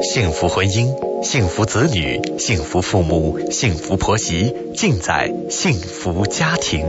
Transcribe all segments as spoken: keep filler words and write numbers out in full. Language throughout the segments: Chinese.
幸福婚姻，幸福子女，幸福父母，幸福婆媳，尽在幸福家庭。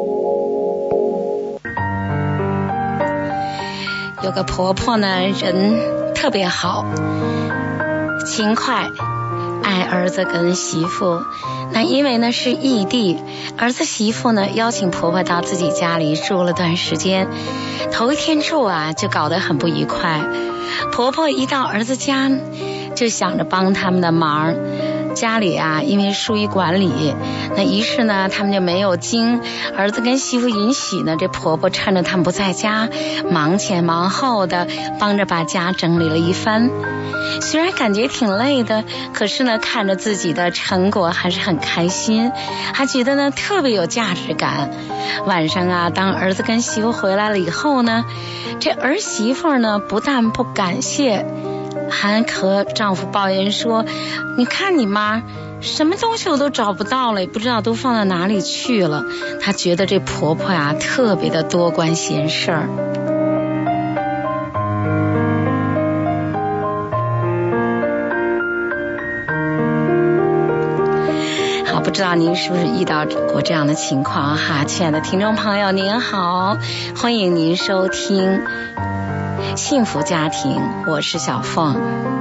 有个婆婆呢，人特别好，勤快，爱儿子跟媳妇。那因为呢是异地，儿子媳妇呢邀请婆婆到自己家里住了段时间。头一天住啊，就搞得很不愉快。婆婆一到儿子家，就想着帮他们的忙。家里啊，因为疏于管理，那于是呢，他们就没有经儿子跟媳妇允许呢，这婆婆趁着他们不在家，忙前忙后的帮着把家整理了一番。虽然感觉挺累的，可是呢，看着自己的成果还是很开心，还觉得呢特别有价值感。晚上啊，当儿子跟媳妇回来了以后呢，这儿媳妇呢不但不感谢，还和丈夫抱怨说，你看你妈什么东西我都找不到了，也不知道都放到哪里去了。她觉得这婆婆呀特别的多管闲事儿。好，不知道您是不是遇到过这样的情况哈？亲爱的听众朋友您好，欢迎您收听幸福家庭，我是小凤。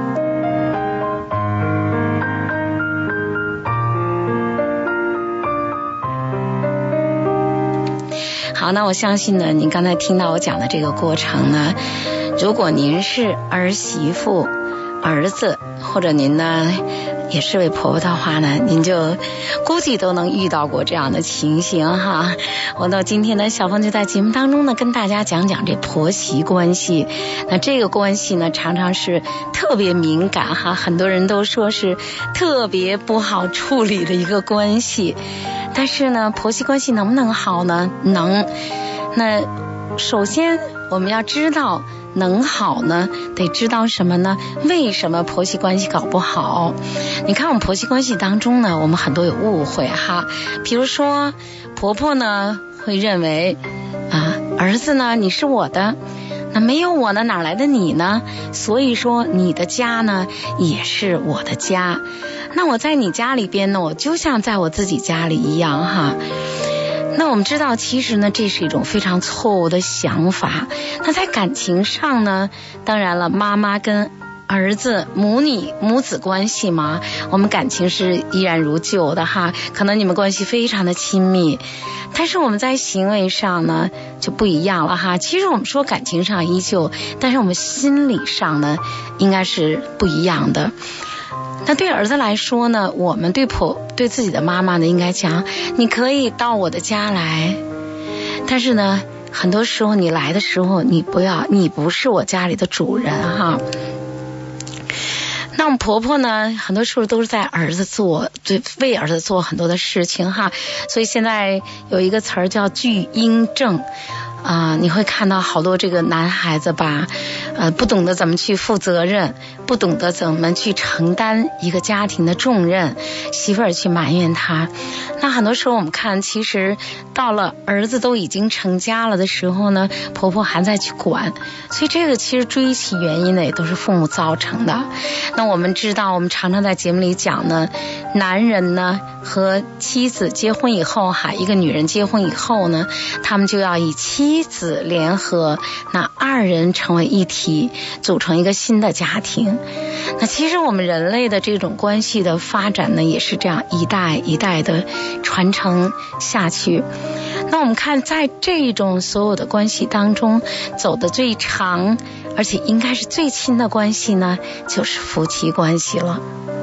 好，那我相信呢，您刚才听到我讲的这个过程呢，如果您是儿媳妇、儿子，或者您呢也是位婆婆的话呢，您就估计都能遇到过这样的情形哈。我到今天呢，小凤就在节目当中呢，跟大家讲讲这婆媳关系。那这个关系呢，常常是特别敏感哈，很多人都说是特别不好处理的一个关系。但是呢，婆媳关系能不能好呢？能。那首先我们要知道能好呢，得知道什么呢？为什么婆媳关系搞不好？你看我们婆媳关系当中呢，我们很多有误会哈。比如说婆婆呢会认为啊，儿子呢你是我的，那没有我呢哪来的你呢？所以说你的家呢也是我的家，那我在你家里边呢，我就像在我自己家里一样哈。那我们知道其实呢这是一种非常错误的想法。那在感情上呢，当然了，妈妈跟儿子母女母子关系嘛，我们感情是依然如旧的哈，可能你们关系非常的亲密，但是我们在行为上呢就不一样了哈。其实我们说感情上依旧，但是我们心理上呢应该是不一样的。那对儿子来说呢，我们对婆对自己的妈妈呢应该讲，你可以到我的家来，但是呢很多时候你来的时候，你不要你不是我家里的主人哈。那我们婆婆呢很多时候都是在儿子做对为儿子做很多的事情哈。所以现在有一个词儿叫巨婴症啊、呃，你会看到好多这个男孩子吧，呃，不懂得怎么去负责任，不懂得怎么去承担一个家庭的重任，媳妇儿去埋怨他。那很多时候我们看，其实到了儿子都已经成家了的时候呢，婆婆还在去管，所以这个其实追其原因呢，也都是父母造成的。那我们知道，我们常常在节目里讲呢，男人呢和妻子结婚以后哈，一个女人结婚以后呢，他们就要以妻子联合，那二人成为一体，组成一个新的家庭。那其实我们人类的这种关系的发展呢，也是这样一代一代的传承下去。那我们看在这种所有的关系当中，走得最长而且应该是最亲的关系呢，就是夫妻关系了。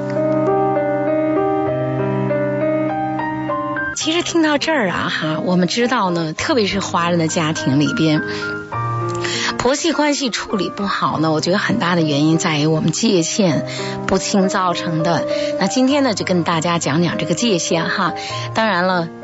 其实听到这儿啊哈，我们知道呢，特别是华人的家庭里边，婆媳关系处理不好呢，我觉得很大的原因在于我们界限不清造成的。那今天呢，就跟大家讲讲这个界限哈。当然了，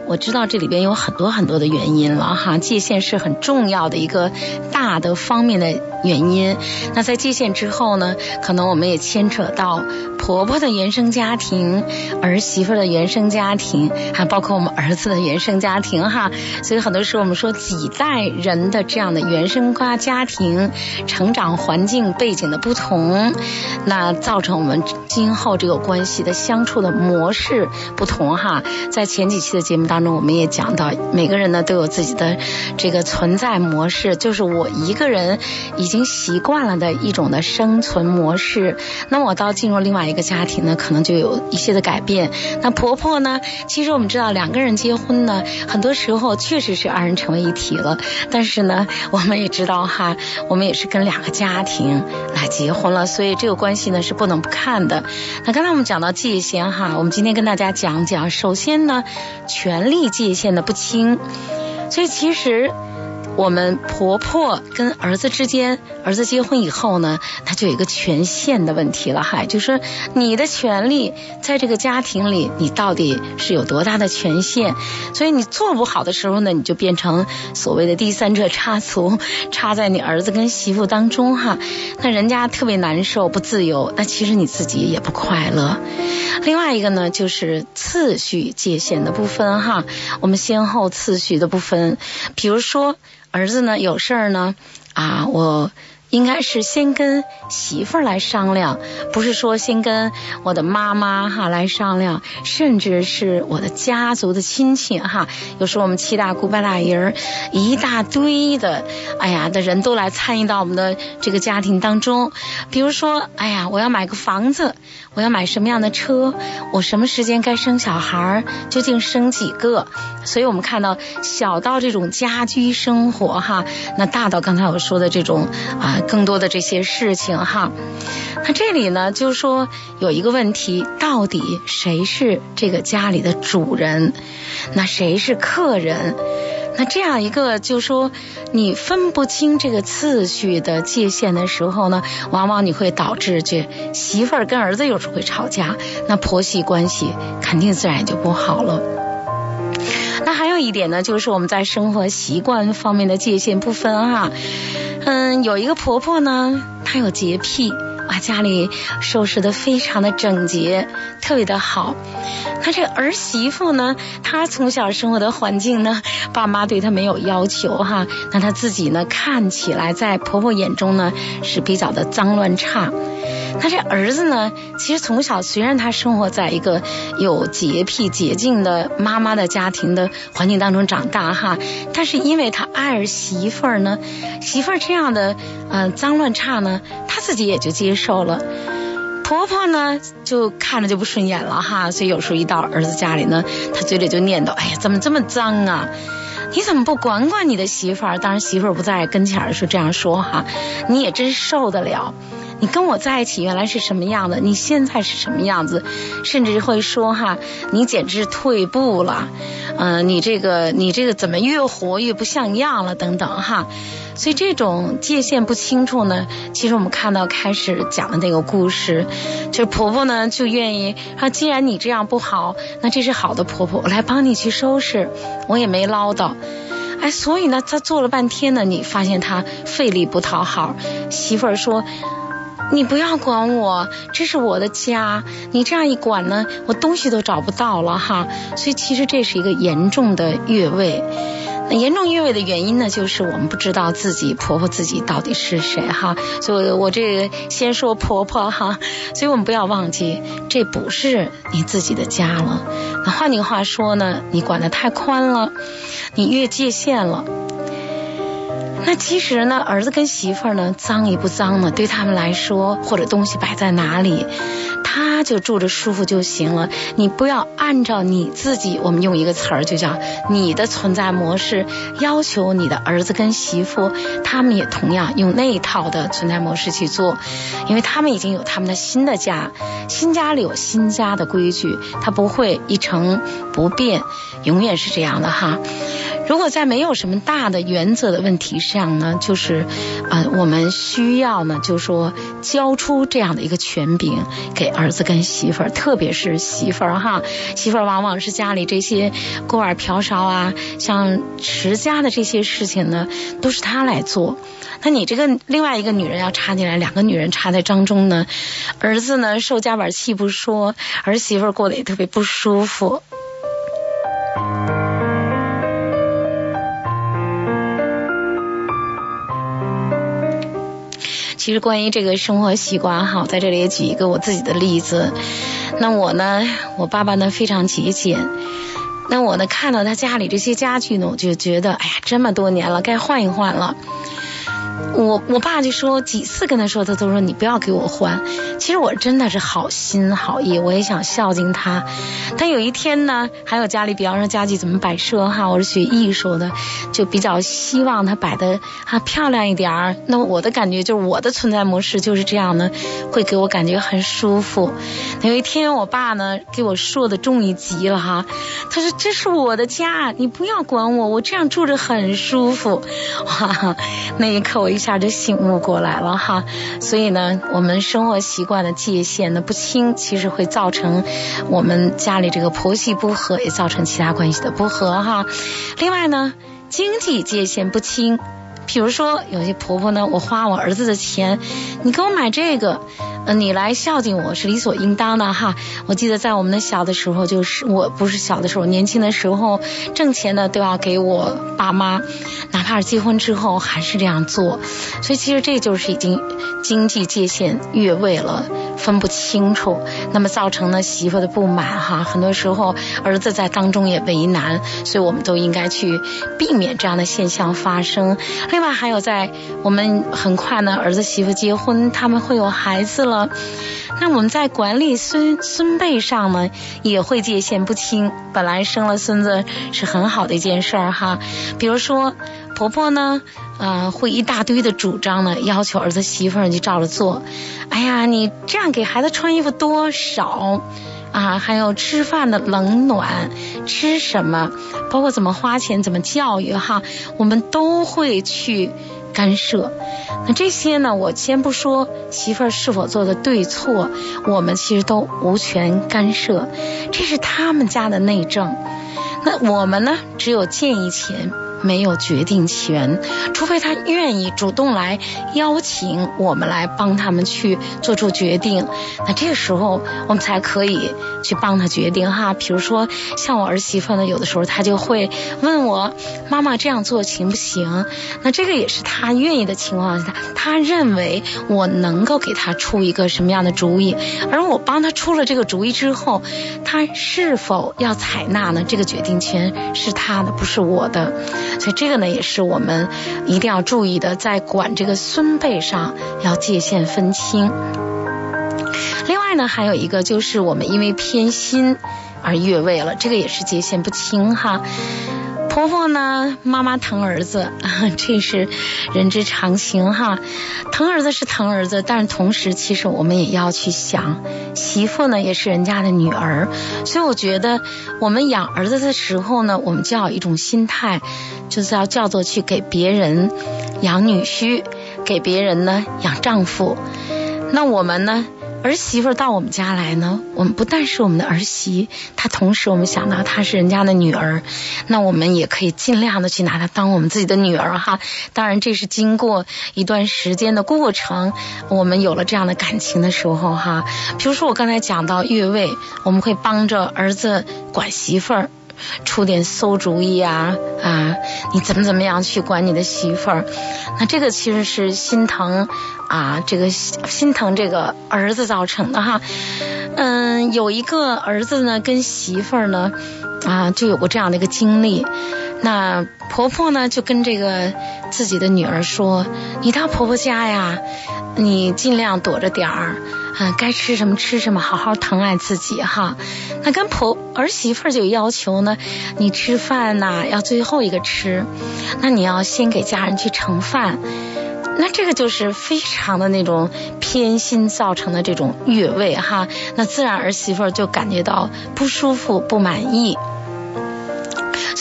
我知道这里边有很多很多的原因了哈，界限是很重要的一个大的方面的原因。那在界限之后呢，可能我们也牵扯到婆婆的原生家庭、儿媳妇的原生家庭，还包括我们儿子的原生家庭哈。所以很多时候我们说几代人的这样的原生家庭、成长环境背景的不同，那造成我们今后这个关系的相处的模式不同哈。在前几期的节目当中，我们也讲到，每个人呢都有自己的这个存在模式，就是我一个人已经习惯了的一种的生存模式。那我到进入另外一个家庭呢，可能就有一些的改变。那婆婆呢，其实我们知道两个人结婚呢，很多时候确实是二人成为一体了，但是呢，我们也知道哈，我们也是跟两个家庭来结婚了，所以这个关系呢是不能不看的。那刚才我们讲到界限哈，我们今天跟大家讲讲，首先呢，权力界限的不清。所以其实我们婆婆跟儿子之间，儿子结婚以后呢，他就有一个权限的问题了哈，就是你的权利在这个家庭里，你到底是有多大的权限？所以你做不好的时候呢，你就变成所谓的第三者插足，插在你儿子跟媳妇当中哈，那人家特别难受不自由，那其实你自己也不快乐。另外一个呢，就是次序界限的部分哈，我们先后次序的部分，比如说儿子呢有事儿呢啊，我应该是先跟媳妇儿来商量，不是说先跟我的妈妈哈来商量，甚至是我的家族的亲戚哈。有时候我们七大姑八大姨儿一大堆的，哎呀的人都来参与到我们的这个家庭当中。比如说，哎呀，我要买个房子，我要买什么样的车，我什么时间该生小孩，究竟生几个？所以我们看到小到这种家居生活哈，那大到刚才我说的这种啊。更多的这些事情哈。那这里呢就是说有一个问题，到底谁是这个家里的主人，那谁是客人？那这样一个就是说你分不清这个次序的界限的时候呢，往往你会导致这媳妇儿跟儿子有时候会吵架，那婆媳关系肯定自然也就不好了。那还有一点呢，就是我们在生活习惯方面的界限不分哈。嗯，有一个婆婆呢，她有洁癖，哇，家里收拾得非常的整洁，特别的好。那这儿媳妇呢，她从小生活的环境呢，爸妈对她没有要求哈，那她自己呢，看起来在婆婆眼中呢，是比较的脏乱差。那这儿子呢，其实从小虽然他生活在一个有洁癖洁净的妈妈的家庭的环境当中长大哈，但是因为他爱儿媳妇儿呢，媳妇儿这样的呃脏乱差呢，他自己也就接受了。婆婆呢就看着就不顺眼了哈，所以有时候一到儿子家里呢，他嘴里就念叨，哎呀，怎么这么脏啊？你怎么不管管你的媳妇儿？当然媳妇儿不在跟前的时候这样说哈，你也真受得了。你跟我在一起原来是什么样的，你现在是什么样子，甚至会说哈，你简直退步了，嗯、呃，你这个你这个怎么越活越不像样了等等哈。所以这种界限不清楚呢，其实我们看到开始讲的那个故事，就是婆婆呢就愿意说，既然你这样不好，那这是好的婆婆，我来帮你去收拾，我也没唠叨。哎，所以呢她做了半天呢，你发现她费力不讨好。媳妇儿说，你不要管我，这是我的家，你这样一管呢，我东西都找不到了哈。所以其实这是一个严重的越位。那严重越位的原因呢，就是我们不知道自己婆婆自己到底是谁哈。所以我这个先说婆婆哈，所以我们不要忘记，这不是你自己的家了。那换句话说呢，你管得太宽了，你越界限了。那其实呢，儿子跟媳妇儿呢，脏与不脏呢，对他们来说，或者东西摆在哪里，他就住着舒服就行了。你不要按照你自己，我们用一个词儿就叫你的存在模式，要求你的儿子跟媳妇，他们也同样用那一套的存在模式去做，因为他们已经有他们的新的家，新家里有新家的规矩，他不会一成不变，永远是这样的哈。 如果在没有什么大的原则的问题上呢，就是呃我们需要呢就是说交出这样的一个权柄给儿子跟媳妇儿，特别是媳妇儿哈，媳妇儿往往是家里这些锅碗瓢勺啊，像持家的这些事情呢都是她来做。那你这个另外一个女人要插进来，两个女人插在当中呢，儿子呢受夹板气不说，儿媳妇儿过得也特别不舒服。其实关于这个生活习惯哈，在这里也举一个我自己的例子。那我呢，我爸爸呢非常节俭。那我呢看到他家里这些家具呢，我就觉得哎呀，这么多年了，该换一换了。我我爸就说，几次跟他说，他都说你不要给我换。其实我真的是好心好意，我也想孝敬他。但有一天呢，还有家里比方说家具怎么摆设哈，我是学艺术的，就比较希望它摆的啊漂亮一点儿。那我的感觉就是我的存在模式就是这样呢，会给我感觉很舒服。有一天我爸呢给我说的终于急了哈，他说这是我的家，你不要管我，我这样住着很舒服。哇，那一刻我一下就醒悟过来了哈。所以呢，我们生活习惯的界限的不清，其实会造成我们家里这个婆媳不和，也造成其他关系的不和哈。另外呢，经济界限不清，比如说有些婆婆呢，我花我儿子的钱，你给我买这个，呃，你来孝敬我是理所应当的哈。我记得在我们的小的时候，就是我不是小的时候，年轻的时候挣钱的都要给我爸妈，哪怕是结婚之后还是这样做。所以其实这就是已经经济界限越位了，分不清楚，那么造成了媳妇的不满哈。很多时候儿子在当中也为难，所以我们都应该去避免这样的现象发生。另外还有在我们很快呢，儿子媳妇结婚，他们会有孩子了，那我们在管理孙孙辈上呢也会界限不清。本来生了孙子是很好的一件事儿哈，比如说婆婆呢呃，会一大堆的主张呢，要求儿子媳妇儿就照着做。哎呀，你这样给孩子穿衣服多少啊，还有吃饭的冷暖，吃什么，包括怎么花钱，怎么教育哈，我们都会去干涉。那这些呢，我先不说媳妇儿是否做的对错，我们其实都无权干涉，这是他们家的内政。那我们呢，只有建议权，没有决定权，除非他愿意主动来邀请我们来帮他们去做出决定，那这个时候我们才可以去帮他决定哈。比如说像我儿媳妇呢，有的时候他就会问我，妈妈这样做行不行？那这个也是他愿意的情况下，他认为我能够给他出一个什么样的主意，而我帮他出了这个主意之后，他是否要采纳呢？这个决定权是他的，不是我的。所以这个呢也是我们一定要注意的，在管这个孙辈上要界限分清。另外呢还有一个就是我们因为偏心而越位了，这个也是界限不清哈。婆婆呢，妈妈疼儿子，这是人之常情哈。疼儿子是疼儿子，但是同时其实我们也要去想，媳妇呢也是人家的女儿，所以我觉得我们养儿子的时候呢，我们就要有一种心态，就是要叫做去给别人养女婿，给别人呢养丈夫。那我们呢，儿媳妇到我们家来呢，我们不但是我们的儿媳，她同时我们想到她是人家的女儿，那我们也可以尽量的去拿她当我们自己的女儿哈。当然这是经过一段时间的过程，我们有了这样的感情的时候哈。比如说我刚才讲到越位，我们会帮着儿子管媳妇儿，出点馊主意啊啊，你怎么怎么样去管你的媳妇儿？那这个其实是心疼啊，这个心疼这个儿子造成的哈。嗯，有一个儿子呢跟媳妇儿呢啊就有过这样的一个经历。那婆婆呢就跟这个自己的女儿说，你到婆婆家呀，你尽量躲着点儿，嗯，该吃什么吃什么，好好疼爱自己哈。那跟婆儿媳妇就要求呢，你吃饭呐要最后一个吃，那你要先给家人去盛饭。那这个就是非常的那种偏心造成的这种越位哈，那自然儿媳妇就感觉到不舒服不满意。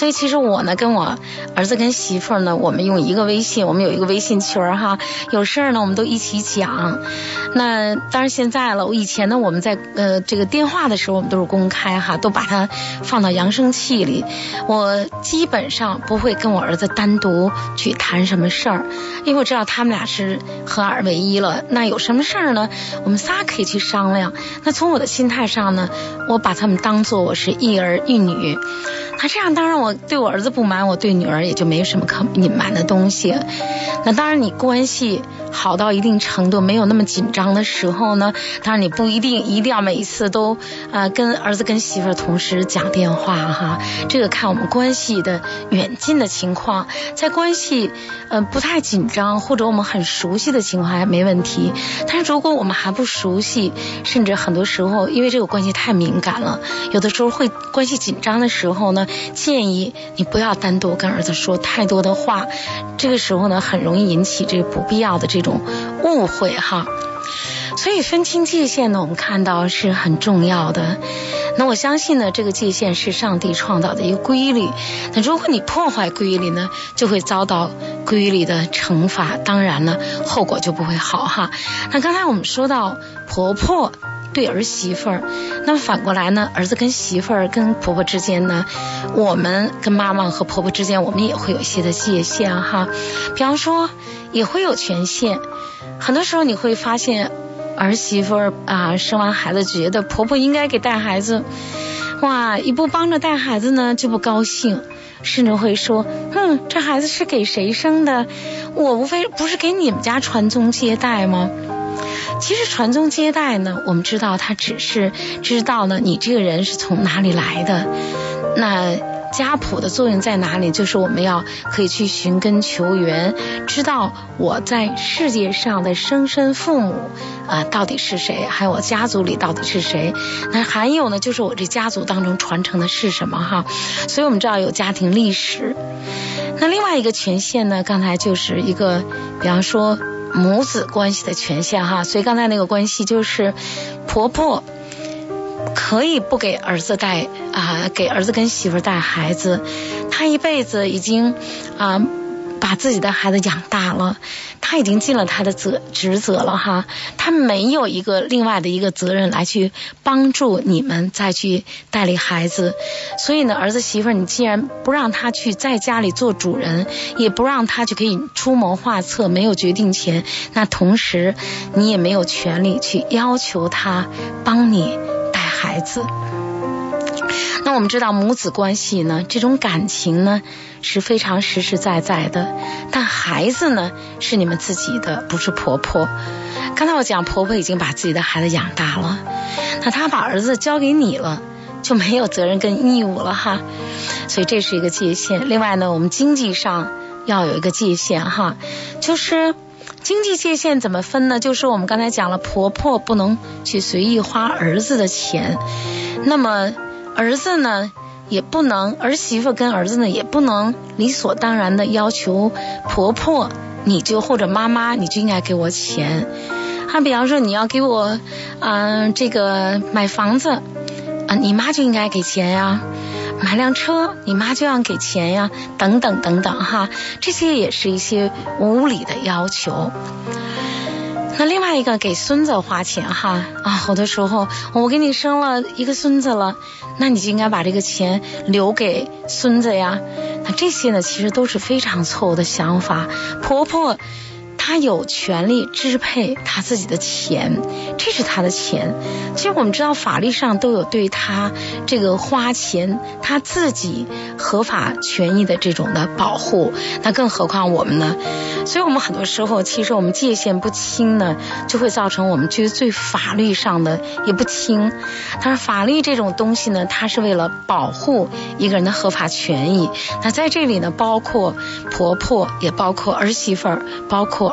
所以其实我呢跟我儿子跟媳妇儿呢，我们用一个微信，我们有一个微信群哈，有事儿呢我们都一起讲。那当然现在了，我以前呢我们在呃这个电话的时候我们都是公开哈，都把它放到扬声器里。我基本上不会跟我儿子单独去谈什么事儿，因为我知道他们俩是合二为一了。那有什么事儿呢，我们仨可以去商量。那从我的心态上呢，我把他们当作我是一儿一女。那这样当然我对我儿子不瞒，我对女儿也就没有什么可隐瞒的东西。那当然你关系好到一定程度，没有那么紧张的时候呢，当然你不一定一定要每一次都呃跟儿子跟媳妇儿同时讲电话哈，这个看我们关系的远近的情况。在关系呃不太紧张或者我们很熟悉的情况还没问题，但是如果我们还不熟悉，甚至很多时候因为这个关系太敏感了，有的时候会关系紧张的时候呢，建议你不要单独跟儿子说太多的话，这个时候呢很容易引起这个不必要的这种误会哈。所以分清界限呢，我们看到是很重要的。那我相信呢，这个界限是上帝创造的一个规律。那如果你破坏规律呢，就会遭到规律的惩罚，当然呢，后果就不会好哈。那刚才我们说到婆婆对儿媳妇儿，那么反过来呢，儿子跟媳妇儿跟婆婆之间呢，我们跟妈妈和婆婆之间，我们也会有一些的界限哈。比方说，也会有权限。很多时候你会发现，儿媳妇儿啊，生完孩子觉得婆婆应该给带孩子，哇，一不帮着带孩子呢就不高兴，甚至会说，嗯，这孩子是给谁生的？我无非不是给你们家传宗接代吗？其实传宗接代呢，我们知道它只是知道呢你这个人是从哪里来的。那家谱的作用在哪里？就是我们要可以去寻根求源，知道我在世界上的生身父母啊、呃、到底是谁，还有我家族里到底是谁。那还有呢，就是我这家族当中传承的是什么哈。所以我们知道有家庭历史。那另外一个权限呢，刚才就是一个比方说母子关系的权限哈。所以刚才那个关系就是婆婆可以不给儿子带啊、呃，给儿子跟媳妇带孩子，他一辈子已经啊、呃、把自己的孩子养大了，他已经尽了他的责职责了哈，他没有一个另外的一个责任来去帮助你们再去带领孩子。所以呢，儿子媳妇你既然不让他去在家里做主人，也不让他去可以出谋划策，没有决定权，那同时你也没有权利去要求他帮你孩子。那我们知道母子关系呢，这种感情呢是非常实实在在的，但孩子呢是你们自己的，不是婆婆。刚才我讲婆婆已经把自己的孩子养大了，那她把儿子交给你了，就没有责任跟义务了哈。所以这是一个界限。另外呢，我们经济上要有一个界限哈，就是经济界限怎么分呢？就是我们刚才讲了，婆婆不能去随意花儿子的钱，那么儿子呢也不能，儿媳妇跟儿子呢也不能理所当然的要求婆婆你就或者妈妈你就应该给我钱。啊，比方说你要给我嗯、呃、这个买房子啊、呃，你妈就应该给钱呀。买辆车你妈就要给钱呀，等等等等哈，这些也是一些无理的要求。那另外一个给孙子花钱哈啊，好多时候我给你生了一个孙子了，那你就应该把这个钱留给孙子呀。那这些呢其实都是非常错误的想法。婆婆她有权利支配她自己的钱，这是她的钱。其实我们知道法律上都有对她这个花钱她自己合法权益的这种的保护，那更何况我们呢？所以我们很多时候其实我们界限不清呢，就会造成我们觉得对法律上的也不清。但是法律这种东西呢，它是为了保护一个人的合法权益。那在这里呢，包括婆婆，也包括儿媳妇儿，包括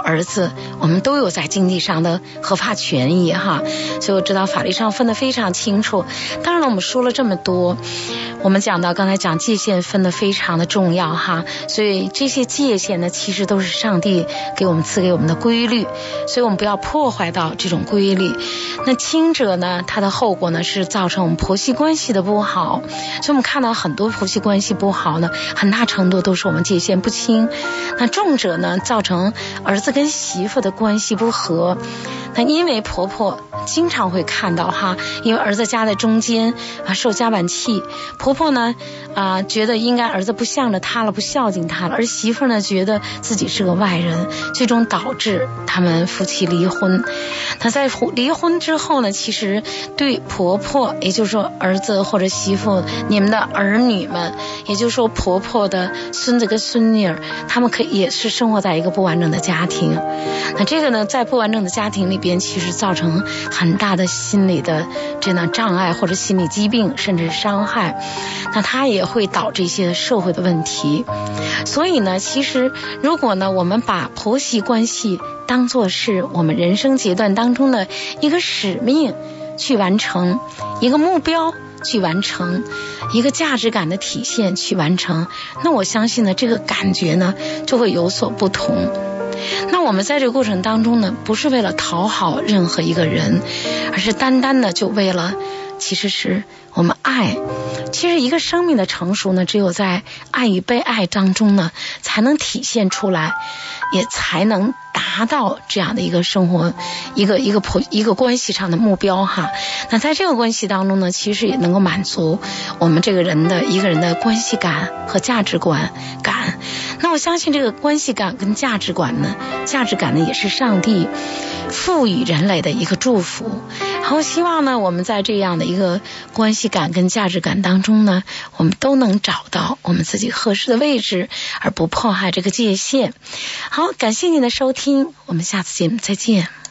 儿子，我们都有在经济上的合法权益哈。所以我知道法律上分得非常清楚。当然了，我们说了这么多，我们讲到刚才讲界限分得非常的重要哈，所以这些界限呢，其实都是上帝给我们赐给我们的规律，所以我们不要破坏到这种规律。那轻者呢，它的后果呢是造成我们婆媳关系的不好，所以我们看到很多婆媳关系不好呢，很大程度都是我们界限不清。那重者呢，造成儿子跟媳妇的关系不和。那因为婆婆经常会看到哈，因为儿子夹在中间啊，受夹板气，婆婆呢啊觉得应该儿子不向着她了，不孝敬她了，而媳妇呢觉得自己是个外人，最终导致他们夫妻离婚。那在离婚之后呢，其实对婆婆，也就是说儿子或者媳妇，你们的儿女们，也就是说婆婆的孙子跟孙女儿，他们可以也是生活在一个不完整的家庭。那这个呢，在不完整的家庭里边，其实造成很大的心理的这样障碍或者心理疾病，甚至伤害。那它也会导致一些社会的问题。所以呢，其实如果呢，我们把婆媳关系当作是我们人生阶段当中的一个使命去完成，一个目标去完成，一个价值感的体现去完成，那我相信呢，这个感觉呢就会有所不同。那我们在这个过程当中呢，不是为了讨好任何一个人，而是单单的就为了，其实是我们爱。其实一个生命的成熟呢，只有在爱与被爱当中呢，才能体现出来，也才能达到这样的一个生活，一个一个一个关系上的目标哈。那在这个关系当中呢，其实也能够满足我们这个人的一个人的关系感和价值观感。那我相信这个关系感跟价值观呢，价值感呢也是上帝赋予人类的一个祝福。然后希望呢，我们在这样的一个关系感跟价值感当中呢，我们都能找到我们自己合适的位置，而不破坏这个界限。好，感谢您的收听，我们下次节目再见。